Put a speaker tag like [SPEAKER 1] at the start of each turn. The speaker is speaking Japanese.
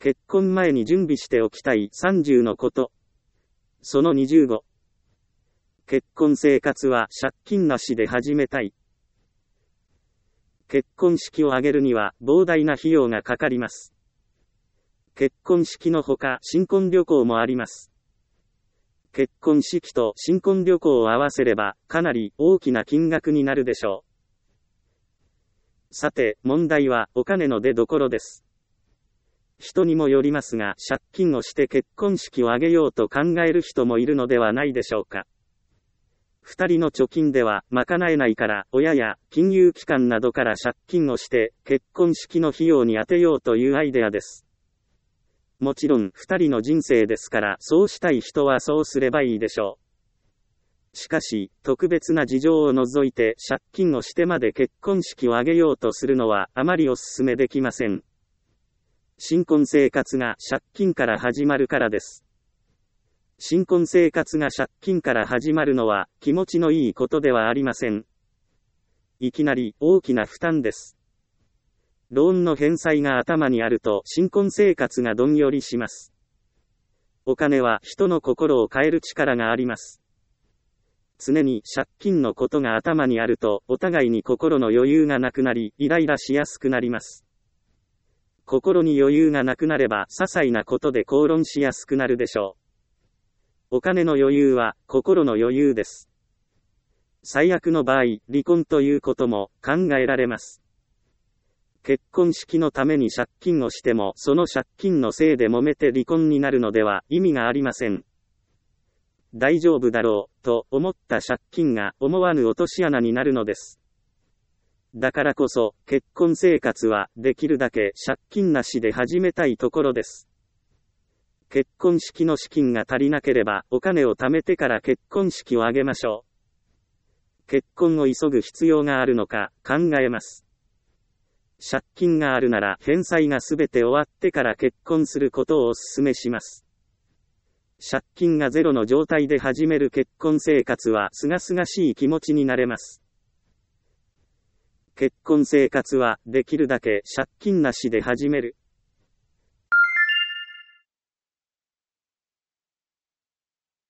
[SPEAKER 1] 結婚前に準備しておきたい30のこと。その25。結婚生活は借金なしで始めたい。結婚式を挙げるには膨大な費用がかかります。結婚式のほか新婚旅行もあります。結婚式と新婚旅行を合わせればかなり大きな金額になるでしょう。さて、問題はお金の出所です。人にもよりますが、借金をして結婚式を挙げようと考える人もいるのではないでしょうか。二人の貯金では賄えないから、親や金融機関などから借金をして結婚式の費用に充てようというアイデアです。もちろん二人の人生ですから、そうしたい人はそうすればいいでしょう。しかし、特別な事情を除いて借金をしてまで結婚式を挙げようとするのはあまりお勧めできません。新婚生活が借金から始まるからです。新婚生活が借金から始まるのは気持ちのいいことではありません。いきなり大きな負担です。ローンの返済が頭にあると新婚生活がどんよりします。お金は人の心を変える力があります。常に借金のことが頭にあるとお互いに心の余裕がなくなり、イライラしやすくなります。心に余裕がなくなれば些細なことで口論しやすくなるでしょう。お金の余裕は心の余裕です。最悪の場合、離婚ということも考えられます。結婚式のために借金をしても、その借金のせいで揉めて離婚になるのでは意味がありません。大丈夫だろうと思った借金が思わぬ落とし穴になるのです。だからこそ、結婚生活はできるだけ借金なしで始めたいところです。結婚式の資金が足りなければ、お金を貯めてから結婚式を挙げましょう。結婚を急ぐ必要があるのか考えます。借金があるなら返済がすべて終わってから結婚することをお勧めします。借金がゼロの状態で始める結婚生活は清々しい気持ちになれます。結婚生活はできるだけ借金なしで始める。